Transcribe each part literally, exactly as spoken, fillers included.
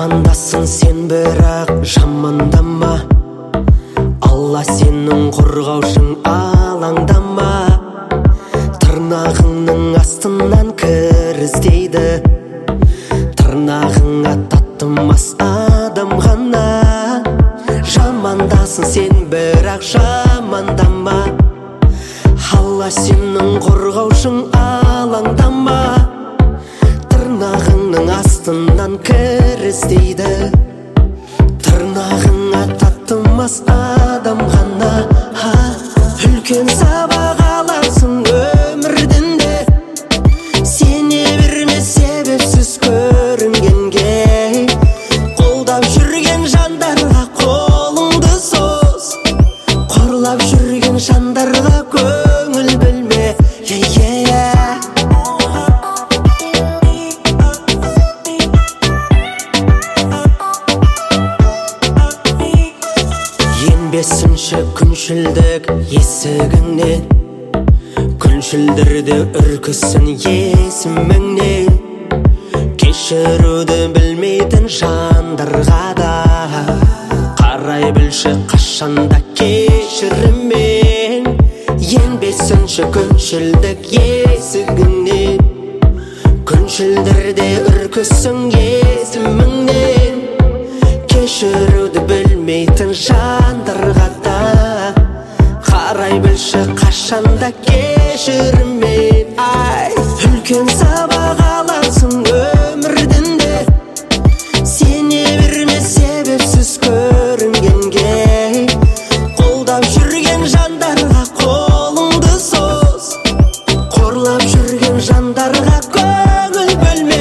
жамандасың сен бірақ жамандама, Алла сенің қорғаушың, алаңдама. Тырнағыңның астынан кір іздейді, тырнағыңа татымас адам ғана. Жамандасың сен бірақ жамандама, Алла сенің қорғаушың, алаңдама. Тырнағыңның астынан кір іздейді, тырнағыңа татымас адам ғана. Үлкен сабақ аларсың өмірден де, сене берме себепсіз көрінгенге. Қолдап жүрген жандарға қолыңды соз, қорлап жүрген жандарға көңіл бөлме. Енбесінші күншілдік есігіңнен, күншілдірді үркісін есіміңнен. Кешіруді білмейтін жандарға да қарай білші қашанда кешіріммен. Енбесінші күншілдік есігіңнен, күншілдірді үркісін есіміңнен. Кешіруді білмейтін жандарға да қарай білші қашанда кешіріммен. Ай, үлкен сабақ аларсың өмірден де, сене берме себепсіз көрінгенге. Қолдап жүрген жандарға қолыңды соз, қорлап жүрген жандарға көңіл бөлме.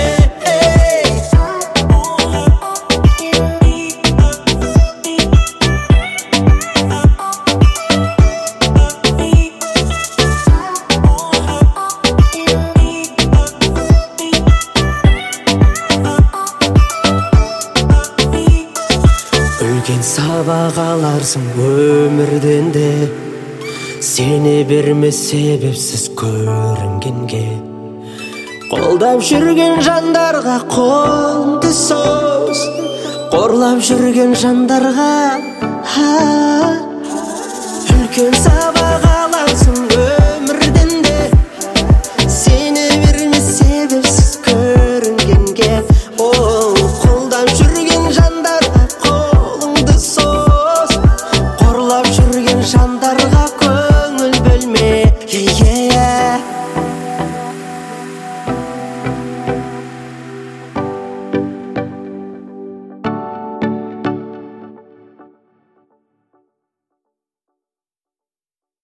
Үлкен сабақ аларсың өмірден де, сене берме себепсіз көрінгенге. Қолдап жүрген жандарға қолыңды соз, қорлап жүрген жандарға үлкен сабақ